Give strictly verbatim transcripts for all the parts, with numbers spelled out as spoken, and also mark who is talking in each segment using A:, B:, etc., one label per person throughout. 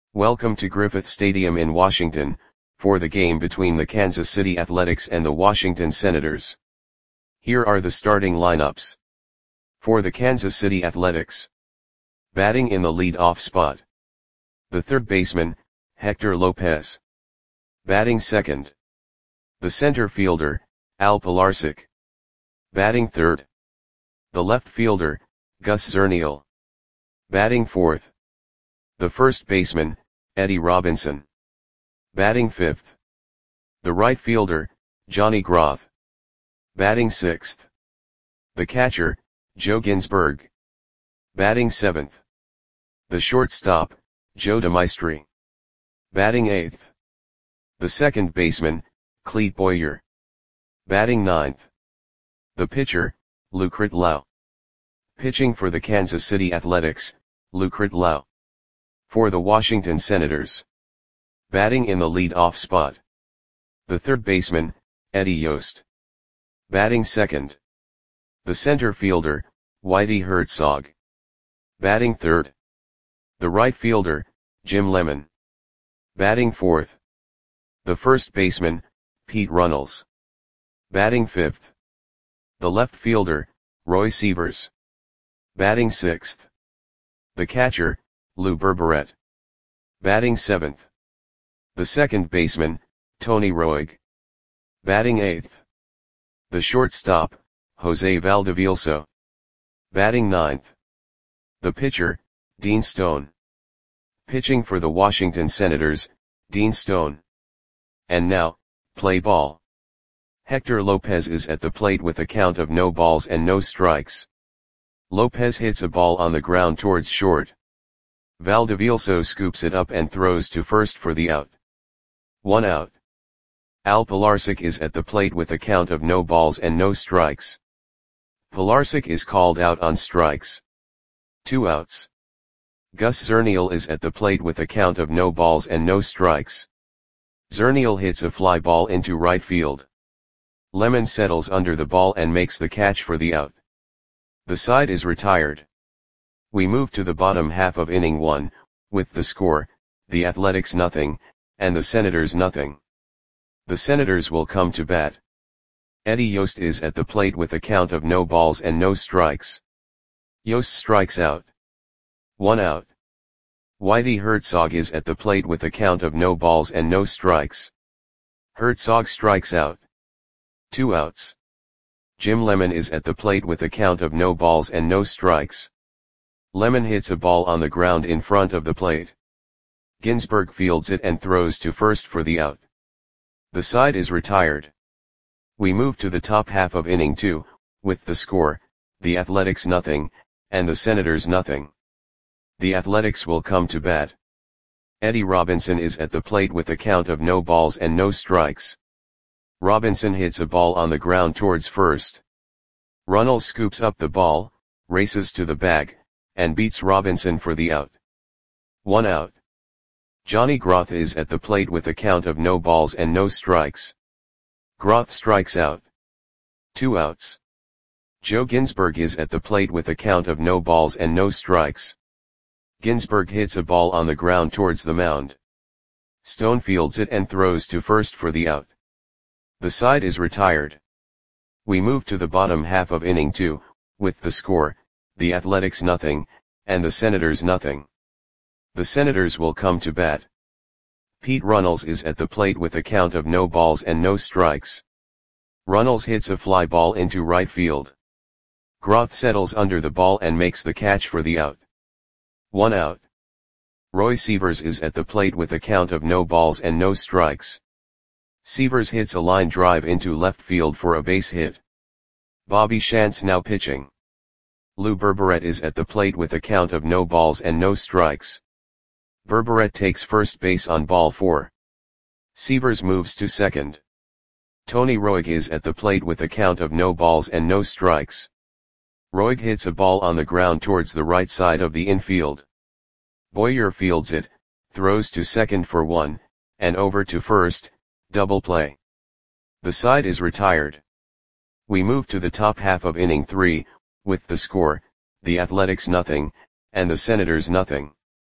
A: Welcome to Griffith Stadium in Washington, for the game between the Kansas City Athletics and the Washington Senators. Here are the starting lineups. For the Kansas City Athletics. Batting in the lead-off spot. The third baseman, Hector Lopez. Batting second. The center fielder, Al Pilarczyk. Batting third. The left fielder, Gus Zernial. Batting fourth. The first baseman, Eddie Robinson. Batting fifth. The right fielder, Johnny Groth. Batting sixth. The catcher, Joe Ginsberg. Batting seventh. The shortstop, Joe DeMaestri. Batting eighth. The second baseman, Clete Boyer. Batting ninth. The pitcher, Lou Kritlau. Pitching for the Kansas City Athletics, Lou Kritlau. For the Washington Senators. Batting in the lead-off spot. The third baseman, Eddie Yost. Batting second. The center fielder, Whitey Herzog. Batting third. The right fielder, Jim Lemon. Batting fourth. The first baseman, Pete Runnels. Batting fifth. The left fielder, Roy Sievers. Batting sixth. The catcher, Lou Berberet. Batting seventh. The second baseman, Tony Roig. Batting eighth. The shortstop, Jose Valdevielso. Batting ninth. The pitcher, Dean Stone. Pitching for the Washington Senators, Dean Stone. And now, play ball. Hector Lopez is at the plate with a count of no balls and no strikes. Lopez hits a ball on the ground towards short. Valdevielso scoops it up and throws to first for the out. One out. Al Pilarczyk is at the plate with a count of no balls and no strikes. Pilarczyk is called out on strikes. Two outs. Gus Zernial is at the plate with a count of no balls and no strikes. Zernial hits a fly ball into right field. Lemon settles under the ball and makes the catch for the out. The side is retired. We move to the bottom half of inning one, with the score, the Athletics nothing, and the Senators nothing. The Senators will come to bat. Eddie Yost is at the plate with a count of no balls and no strikes. Yost strikes out. One out. Whitey Herzog is at the plate with a count of no balls and no strikes. Herzog strikes out. Two outs. Jim Lemon is at the plate with a count of no balls and no strikes. Lemon hits a ball on the ground in front of the plate. Ginsberg fields it and throws to first for the out. The side is retired. We move to the top half of inning two, with the score, the Athletics nothing, and the Senators nothing. The Athletics will come to bat. Eddie Robinson is at the plate with a count of no balls and no strikes. Robinson hits a ball on the ground towards first. Runnels scoops up the ball, races to the bag, and beats Robinson for the out. One out. Johnny Groth is at the plate with a count of no balls and no strikes. Groth strikes out. Two outs. Joe Ginsberg is at the plate with a count of no balls and no strikes. Ginsberg hits a ball on the ground towards the mound. Stone fields it and throws to first for the out. The side is retired. We move to the bottom half of inning two, with the score, the Athletics nothing, and the Senators nothing. The Senators will come to bat. Pete Runnels is at the plate with a count of no balls and no strikes. Runnels hits a fly ball into right field. Groth settles under the ball and makes the catch for the out. One out. Roy Sievers is at the plate with a count of no balls and no strikes. Sievers hits a line drive into left field for a base hit. Bobby Shantz now pitching. Lou Berberet is at the plate with a count of no balls and no strikes. Berberet takes first base on ball four. Sievers moves to second. Tony Roig is at the plate with a count of no balls and no strikes. Roig hits a ball on the ground towards the right side of the infield. Boyer fields it, throws to second for one, and over to first, double play. The side is retired. We move to the top half of inning three, with the score, the Athletics nothing, and the Senators nothing.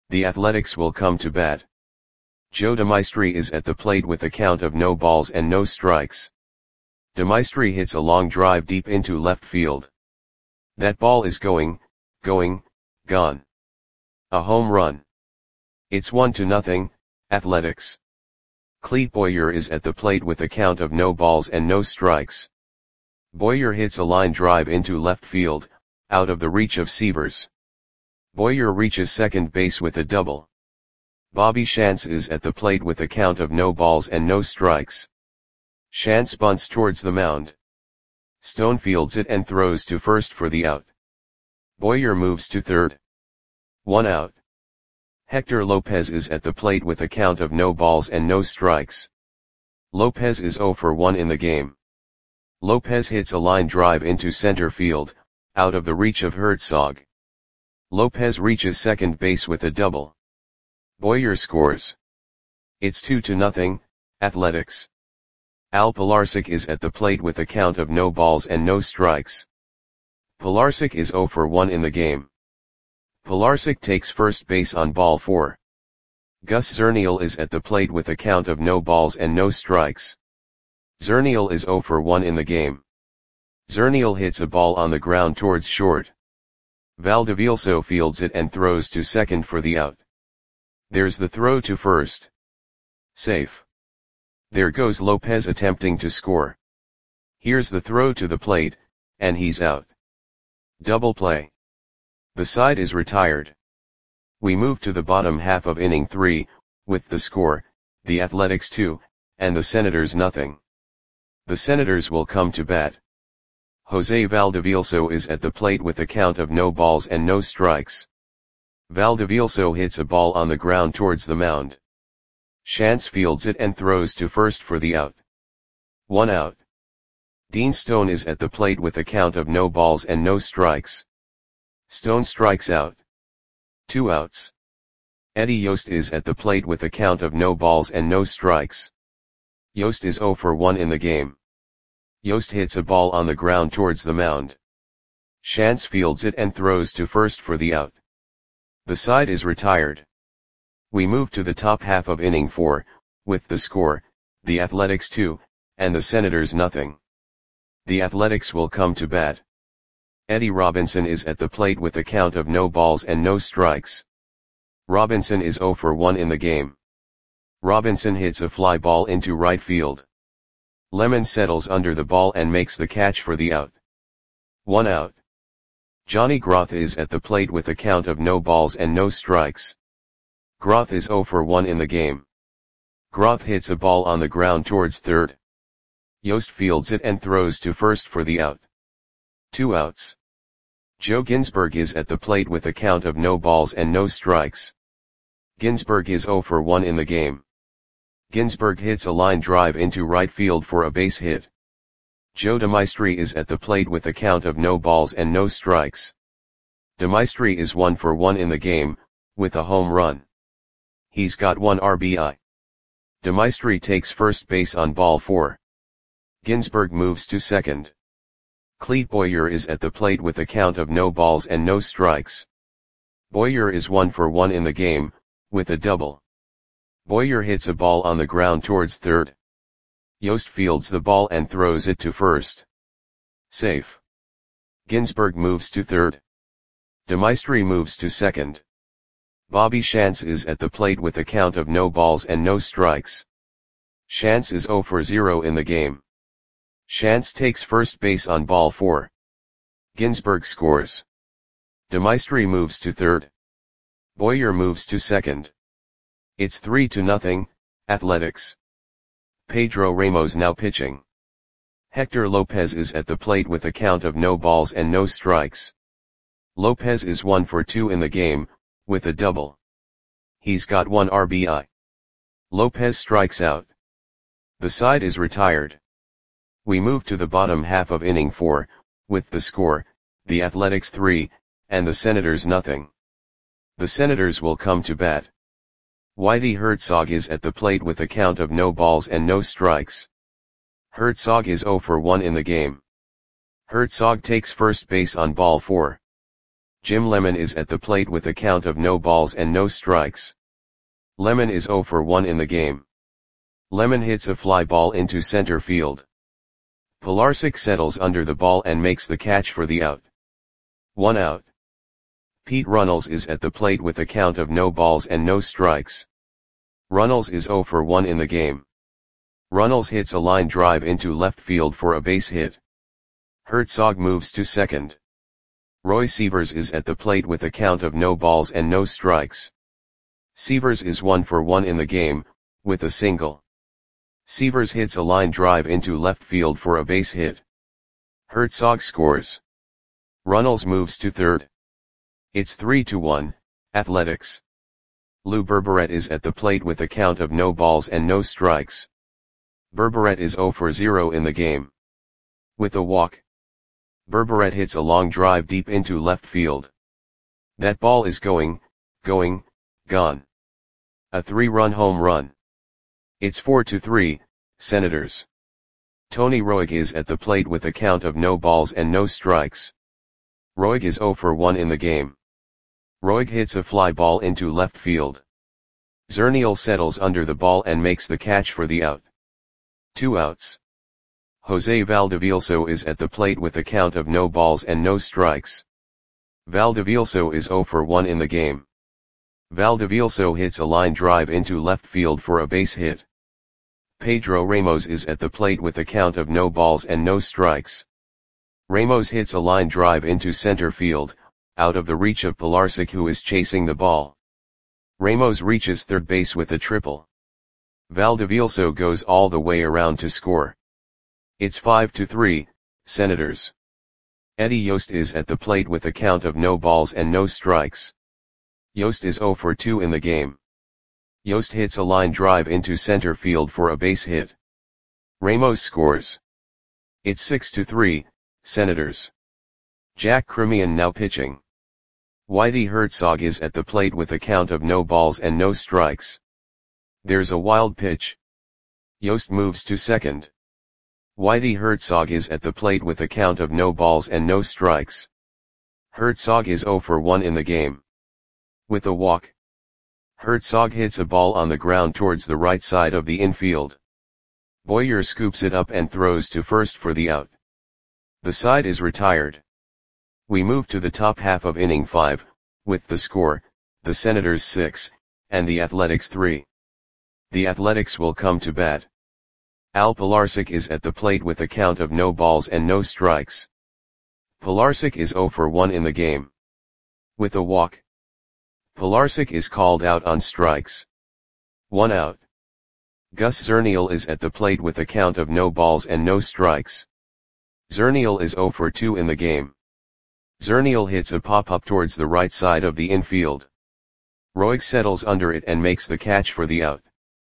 A: The Athletics will come to bat. Joe DeMaestri is at the plate with a count of no balls and no strikes. DeMaestri hits a long drive deep into left field. That ball is going, going, gone. A home run. It's one to nothing, Athletics. Clete Boyer is at the plate with a count of no balls and no strikes. Boyer hits a line drive into left field, out of the reach of Sievers. Boyer reaches second base with a double. Bobby Shantz is at the plate with a count of no balls and no strikes. Shantz bunts towards the mound. Stone fields it and throws to first for the out. Boyer moves to third. One out. Hector Lopez is at the plate with a count of no balls and no strikes. Lopez is zero for one in the game. Lopez hits a line drive into center field, out of the reach of Herzog. Lopez reaches second base with a double. Boyer scores. It's two to nothing, Athletics. Al Pilarczyk is at the plate with a count of no balls and no strikes. Pilarczyk is zero for one in the game. Pilarczyk takes first base on ball four. Gus Zernial is at the plate with a count of no balls and no strikes. Zernial is zero for one in the game. Zernial hits a ball on the ground towards short. Valdevilso fields it and throws to second for the out. There's the throw to first. Safe. There goes Lopez attempting to score. Here's the throw to the plate, and he's out. Double play. The side is retired. We move to the bottom half of inning three, with the score, the Athletics two, and the Senators nothing. The Senators will come to bat. Jose Valdevilso is at the plate with a count of no balls and no strikes. Valdevilso hits a ball on the ground towards the mound. Shantz fields it and throws to first for the out. One out. Dean Stone is at the plate with a count of no balls and no strikes. Stone strikes out. Two outs. Eddie Yost is at the plate with a count of no balls and no strikes. Yost is zero for one in the game. Yost hits a ball on the ground towards the mound. Shantz fields it and throws to first for the out. The side is retired. We move to the top half of inning four, with the score, the Athletics two, and the Senators nothing. The Athletics will come to bat. Eddie Robinson is at the plate with a count of no balls and no strikes. Robinson is zero for one in the game. Robinson hits a fly ball into right field. Lemon settles under the ball and makes the catch for the out. One out. Johnny Groth is at the plate with a count of no balls and no strikes. Groth is zero for one in the game. Groth hits a ball on the ground towards third. Yost fields it and throws to first for the out. Two outs. Joe Ginsberg is at the plate with a count of no balls and no strikes. Ginsberg is zero for one in the game. Ginsberg hits a line drive into right field for a base hit. Joe DeMaestri is at the plate with a count of no balls and no strikes. DeMaestri is one for one in the game, with a home run. He's got one R B I. DeMaestri takes first base on ball four. Ginsberg moves to second. Clete Boyer is at the plate with a count of no balls and no strikes. Boyer is one for one in the game, with a double. Boyer hits a ball on the ground towards third. Yost fields the ball and throws it to first. Safe. Ginsberg moves to third. DeMaestri moves to second. Bobby Shantz is at the plate with a count of no balls and no strikes. Shantz is zero for zero in the game. Shantz takes first base on ball four. Ginsberg scores. DeMaestri moves to third. Boyer moves to second. It's three to nothing, Athletics. Pedro Ramos now pitching. Hector Lopez is at the plate with a count of no balls and no strikes. Lopez is one for two in the game, with a double. He's got one R B I. Lopez strikes out. The side is retired. We move to the bottom half of inning four, with the score, the Athletics three, and the Senators nothing. The Senators will come to bat. Whitey Herzog is at the plate with a count of no balls and no strikes. Herzog is zero for one in the game. Herzog takes first base on ball four. Jim Lemon is at the plate with a count of no balls and no strikes. Lemon is zero for one in the game. Lemon hits a fly ball into center field. Pilarczyk settles under the ball and makes the catch for the out. One out. Pete Runnels is at the plate with a count of no balls and no strikes. Runnels is zero for one in the game. Runnels hits a line drive into left field for a base hit. Herzog moves to second. Roy Sievers is at the plate with a count of no balls and no strikes. Sievers is one for one in the game, with a single. Sievers hits a line drive into left field for a base hit. Herzog scores. Runnels moves to third. It's three to one, Athletics. Lou Berberet is at the plate with a count of no balls and no strikes. Berberet is zero for zero in the game. With a walk. Berberet hits a long drive deep into left field. That ball is going, going, gone. A three-run home run. It's four to three, Senators. Tony Roig is at the plate with a count of no balls and no strikes. Roig is zero for one in the game. Roig hits a fly ball into left field. Zernial settles under the ball and makes the catch for the out. Two outs. Jose Valdevilso is at the plate with a count of no balls and no strikes. Valdevilso is zero for one in the game. Valdevilso hits a line drive into left field for a base hit. Pedro Ramos is at the plate with a count of no balls and no strikes. Ramos hits a line drive into center field, out of the reach of Pilarczyk, who is chasing the ball. Ramos reaches third base with a triple. Valdevilso goes all the way around to score. It's five to three, Senators. Eddie Yost is at the plate with a count of no balls and no strikes. Yost is zero for two in the game. Yost hits a line drive into center field for a base hit. Ramos scores. It's six to three, Senators. Jack Crimean now pitching. Whitey Herzog is at the plate with a count of no balls and no strikes. There's a wild pitch. Yost moves to second. Whitey Herzog is at the plate with a count of no balls and no strikes. Herzog is zero for one in the game. With a walk. Herzog hits a ball on the ground towards the right side of the infield. Boyer scoops it up and throws to first for the out. The side is retired. We move to the top half of inning five, with the score, the Senators six, and the Athletics three. The Athletics will come to bat. Al Pilarczyk is at the plate with a count of no balls and no strikes. Pilarczyk is zero for one in the game. With a walk. Pilarczyk is called out on strikes. One out. Gus Zernial is at the plate with a count of no balls and no strikes. Zernial is zero for two in the game. Zernial hits a pop-up towards the right side of the infield. Roig settles under it and makes the catch for the out.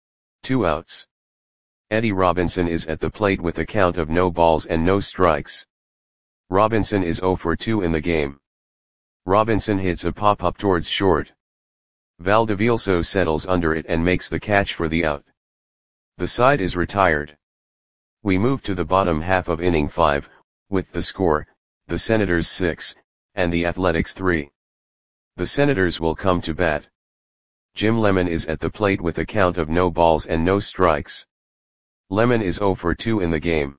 A: Two outs. Eddie Robinson is at the plate with a count of no balls and no strikes. Robinson is zero for two in the game. Robinson hits a pop-up towards short. Valdevilso settles under it and makes the catch for the out. The side is retired. We move to the bottom half of inning five, with the score, the Senators six, and the Athletics three. The Senators will come to bat. Jim Lemon is at the plate with a count of no balls and no strikes. Lemon is zero for two in the game.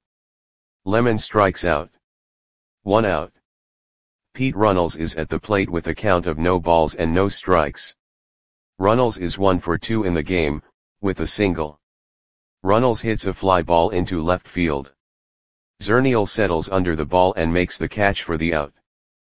A: Lemon strikes out. One out. Pete Runnels is at the plate with a count of no balls and no strikes. Runnels is one for two in the game, with a single. Runnels hits a fly ball into left field. Zernial settles under the ball and makes the catch for the out.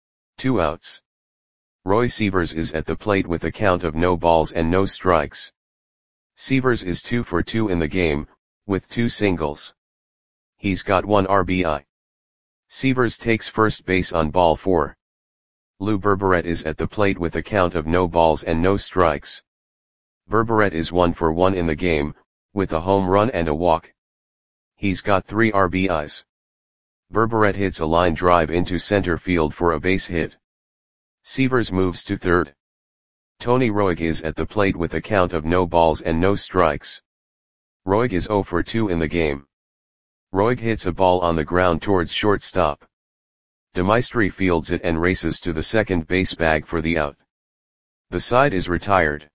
A: Two outs. Roy Sievers is at the plate with a count of no balls and no strikes. Sievers is two for two in the game, with two singles. He's got one R B I. Sievers takes first base on ball four. Lou Berberet is at the plate with a count of no balls and no strikes. Berberet is one for one in the game, with a home run and a walk. He's got three R B Is. Berberet hits a line drive into center field for a base hit. Sievers moves to third. Tony Roig is at the plate with a count of no balls and no strikes. Roig is zero for two in the game. Roig hits a ball on the ground towards shortstop. Demaistre fields it and races to the second base bag for the out. The side is retired.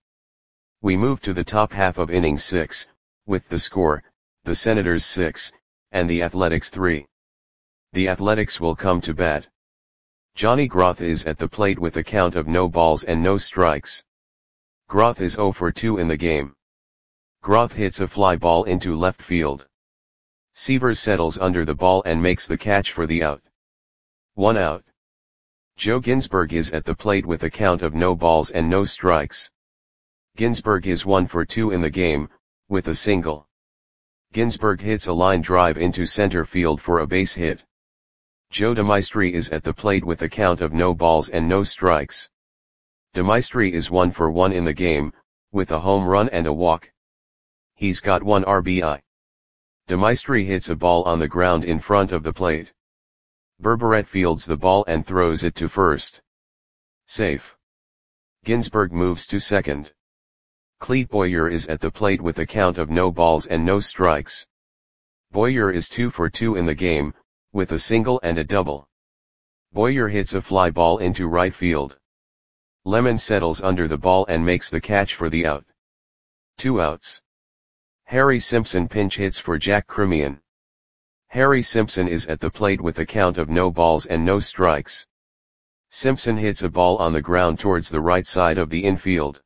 A: We move to the top half of inning six, with the score, the Senators six, and the Athletics three. The Athletics will come to bat. Johnny Groth is at the plate with a count of no balls and no strikes. Groth is oh for two in the game. Groth hits a fly ball into left field. Seavers settles under the ball and makes the catch for the out. One out. Joe Ginsberg is at the plate with a count of no balls and no strikes. Ginsberg is one for two in the game, with a single. Ginsberg hits a line drive into center field for a base hit. Joe Demaistre is at the plate with a count of no balls and no strikes. Demaistre is one for one in the game, with a home run and a walk. He's got one R B I. Demaistre hits a ball on the ground in front of the plate. Berberet fields the ball and throws it to first. Safe. Ginsberg moves to second. Clete Boyer is at the plate with a count of no balls and no strikes. Boyer is two for two in the game, with a single and a double. Boyer hits a fly ball into right field. Lemon settles under the ball and makes the catch for the out. Two outs. Harry Simpson pinch hits for Jack Cremian. Harry Simpson is at the plate with a count of no balls and no strikes. Simpson hits a ball on the ground towards the right side of the infield.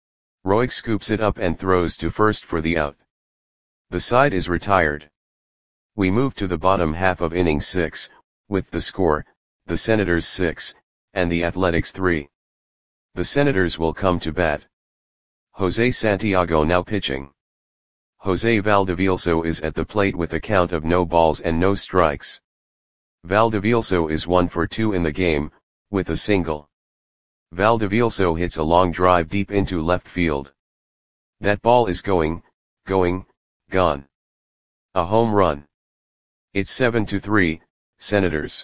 A: Roig scoops it up and throws to first for the out. The side is retired. We move to the bottom half of inning six, with the score, the Senators six, and the Athletics three. The Senators will come to bat. Jose Santiago now pitching. Jose Valdevielso is at the plate with a count of no balls and no strikes. Valdevielso is one for two in the game, with a single. Valdevielso hits a long drive deep into left field. That ball is going, going, gone. A home run. It's seven to three, Senators.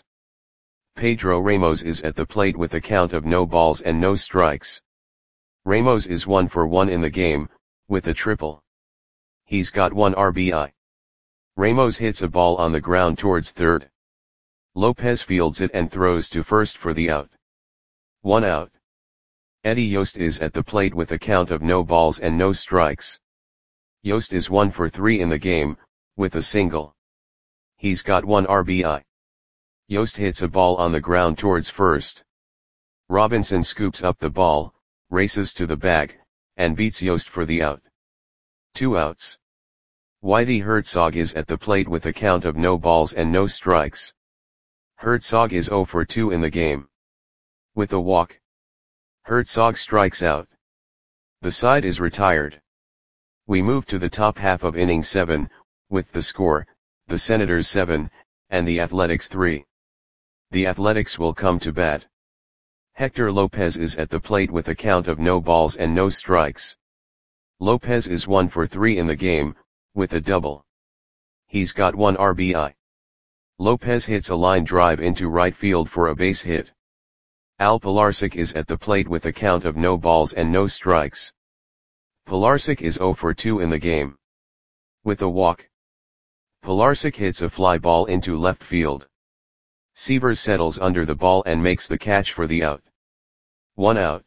A: Pedro Ramos is at the plate with a count of no balls and no strikes. Ramos is one for one in the game, with a triple. He's got one R B I. Ramos hits a ball on the ground towards third. Lopez fields it and throws to first for the out. One out. Eddie Yost is at the plate with a count of no balls and no strikes. Yost is one for three in the game, with a single. He's got one R B I. Yost hits a ball on the ground towards first. Robinson scoops up the ball, races to the bag, and beats Yost for the out. Two outs. Whitey Herzog is at the plate with a count of no balls and no strikes. Herzog is oh for two in the game. With a walk. Herzog strikes out. The side is retired. We move to the top half of inning seven, with the score, the Senators seven, and the Athletics three. The Athletics will come to bat. Hector Lopez is at the plate with a count of no balls and no strikes. Lopez is one for three in the game, with a double. He's got one R B I. Lopez hits a line drive into right field for a base hit. Al Pilarczyk is at the plate with a count of no balls and no strikes. Pilarczyk is oh for two in the game. With a walk. Pilarczyk hits a fly ball into left field. Seavers settles under the ball and makes the catch for the out. One out.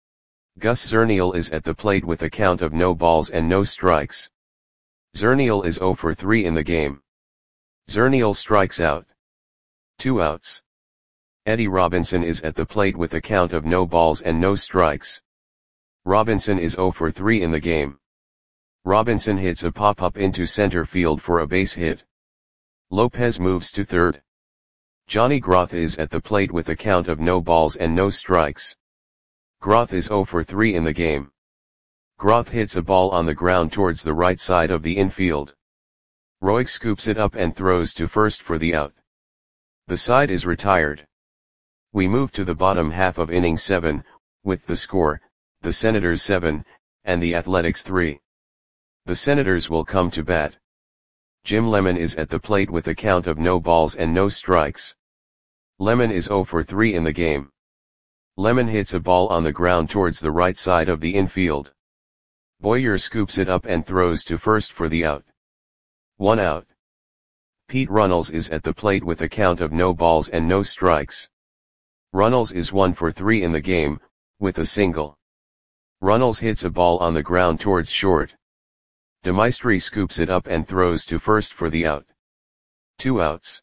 A: Gus Zernial is at the plate with a count of no balls and no strikes. Zernial is oh for three in the game. Zernial strikes out. Two outs. Eddie Robinson is at the plate with a count of no balls and no strikes. Robinson is oh for three in the game. Robinson hits a pop-up into center field for a base hit. Lopez moves to third. Johnny Groth is at the plate with a count of no balls and no strikes. Groth is oh for three in the game. Groth hits a ball on the ground towards the right side of the infield. Roig scoops it up and throws to first for the out. The side is retired. We move to the bottom half of inning seven, with the score, the Senators seven, and the Athletics three. The Senators will come to bat. Jim Lemon is at the plate with a count of no balls and no strikes. Lemon is oh for three in the game. Lemon hits a ball on the ground towards the right side of the infield. Boyer scoops it up and throws to first for the out. One out. Pete Runnels is at the plate with a count of no balls and no strikes. Runnels is one for three in the game, with a single. Runnels hits a ball on the ground towards short. DeMaestri scoops it up and throws to first for the out. Two outs.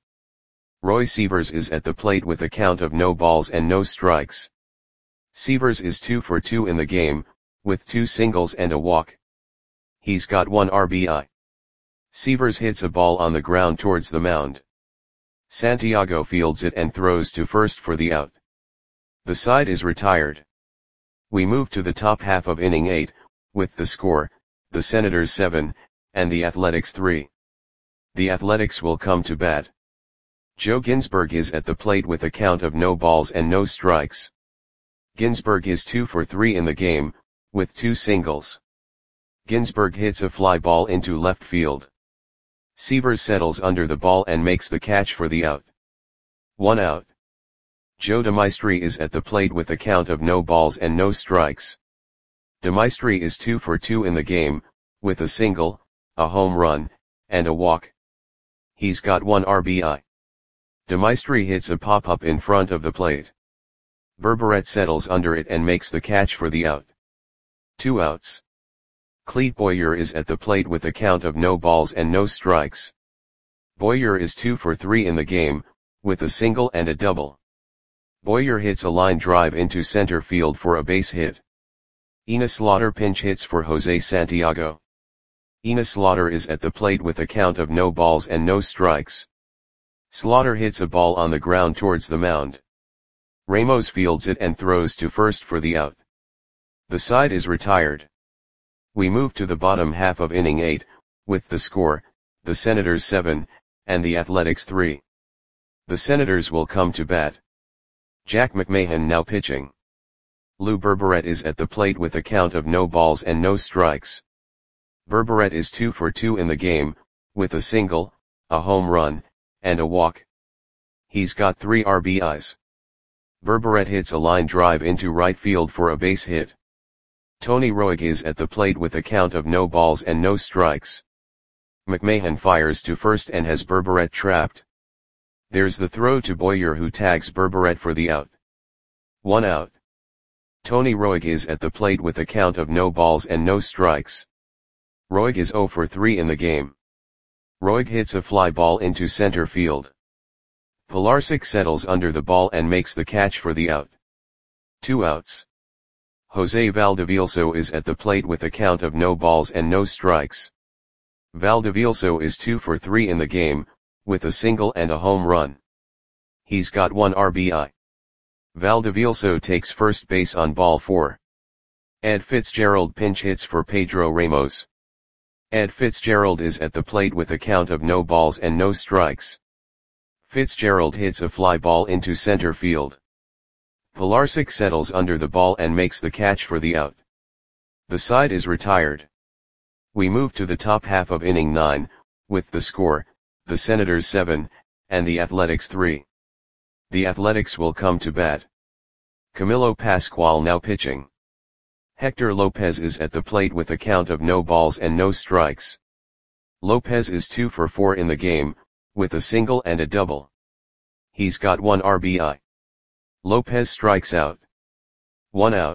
A: Roy Sievers is at the plate with a count of no balls and no strikes. Sievers is two for two in the game, with two singles and a walk. He's got one R B I. Sievers hits a ball on the ground towards the mound. Santiago fields it and throws to first for the out. The side is retired. We move to the top half of inning eight, with the score, the Senators seven, and the Athletics three. The Athletics will come to bat. Joe Ginsberg is at the plate with a count of no balls and no strikes. Ginsberg is two for three in the game, with two singles. Ginsberg hits a fly ball into left field. Sievers settles under the ball and makes the catch for the out. One out. Joe DeMaestri is at the plate with a count of no balls and no strikes. DeMaestri is two for two in the game, with a single, a home run, and a walk. He's got one R B I. DeMaestri hits a pop-up in front of the plate. Berberet settles under it and makes the catch for the out. Two outs. Clete Boyer is at the plate with a count of no balls and no strikes. Boyer is two for three in the game, with a single and a double. Boyer hits a line drive into center field for a base hit. Ina Slaughter pinch hits for Jose Santiago. Ina Slaughter is at the plate with a count of no balls and no strikes. Slaughter hits a ball on the ground towards the mound. Ramos fields it and throws to first for the out. The side is retired. We move to the bottom half of inning eight, with the score, the Senators seven, and the Athletics three. The Senators will come to bat. Jack McMahon now pitching. Lou Berberet is at the plate with a count of no balls and no strikes. Berberet is two for two in the game, with a single, a home run, and a walk. He's got three R B Is. Berberet hits a line drive into right field for a base hit. Tony Roig is at the plate with a count of no balls and no strikes. McMahon fires to first and has Berberet trapped. There's the throw to Boyer, who tags Berberet for the out. One out. Tony Roig is at the plate with a count of no balls and no strikes. Roig is zero for three in the game. Roig hits a fly ball into center field. Pilarczyk settles under the ball and makes the catch for the out. Two outs. Jose Valdevielso is at the plate with a count of no balls and no strikes. Valdevielso is two for three in the game, with a single and a home run. He's got one R B I. Valdevielso takes first base on ball four. Ed Fitzgerald pinch hits for Pedro Ramos. Ed Fitzgerald is at the plate with a count of no balls and no strikes. Fitzgerald hits a fly ball into center field. Pilarczyk settles under the ball and makes the catch for the out. The side is retired. We move to the top half of inning nine, with the score, the Senators seven, and the Athletics three. The Athletics will come to bat. Camilo Pascual now pitching. Hector Lopez is at the plate with a count of no balls and no strikes. Lopez is two for four in the game, with a single and a double. He's got one R B I. Lopez strikes out. One out.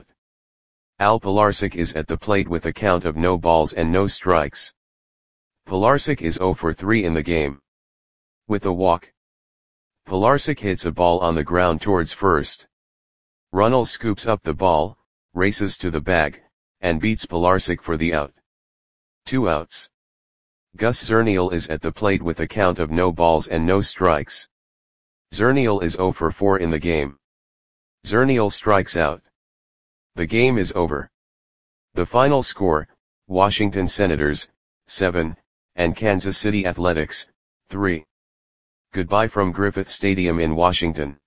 A: Al Pilarczyk is at the plate with a count of no balls and no strikes. Pilarczyk is zero for three in the game. With a walk. Pilarczyk hits a ball on the ground towards first. Runnels scoops up the ball, races to the bag, and beats Pilarczyk for the out. Two outs. Gus Zernial is at the plate with a count of no balls and no strikes. Zernial is zero for four in the game. Zernial strikes out. The game is over. The final score, Washington Senators, seven, and Kansas City Athletics, three. Goodbye from Griffith Stadium in Washington.